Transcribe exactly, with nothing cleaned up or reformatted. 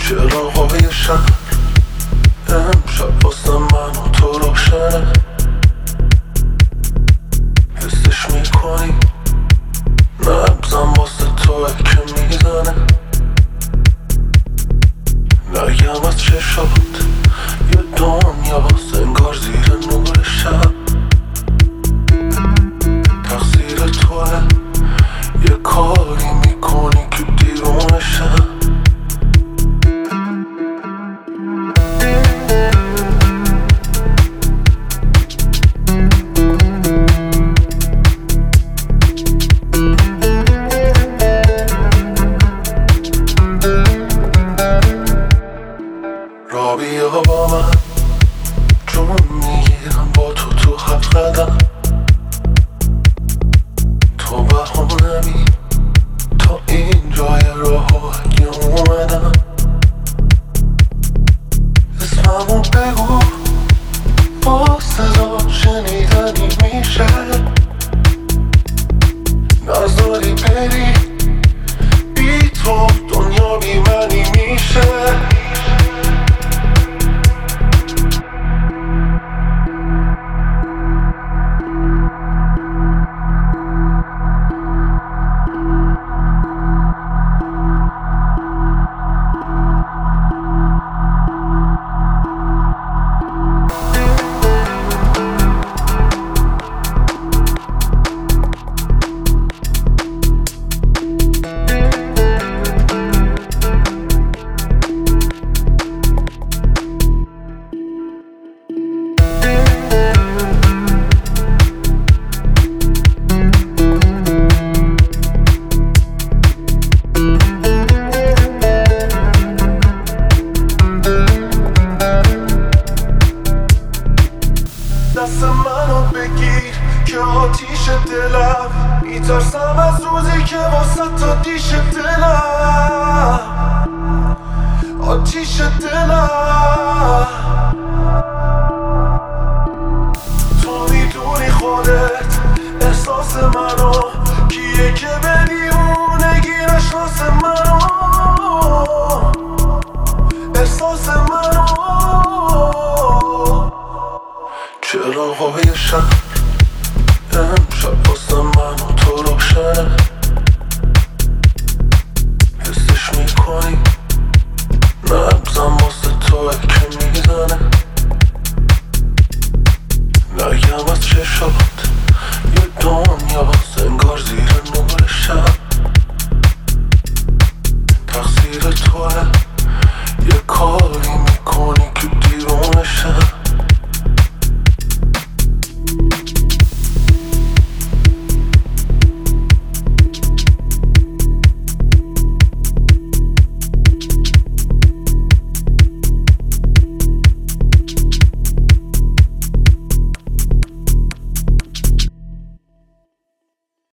چراغ‌های شهر امشب واسه من و تو روشنه. حسش میکنی نبزم واسه توه که میزنه. نگم از چشات یه دنیا انگار زیر نور شب. تقصیر توه یه کاری میکنی که دیرون شب. را بیا با من جون میگیرم با تو تو هفت قدم. تو بهانمی تا این جای راه اگه اومدم. اسممو بگو با صدا شنیدنی میشه. نذاری بری بی تو دنیا بی منی میشه. دست منو بگیر که آتیش دلم. میترسم از روزی که واسه تا دیش دلم. آتیش دلم تو میدونی خودت احساس منو. کیه که به دیوونگی نشناس منو. احساس منو چراغ‌های شهر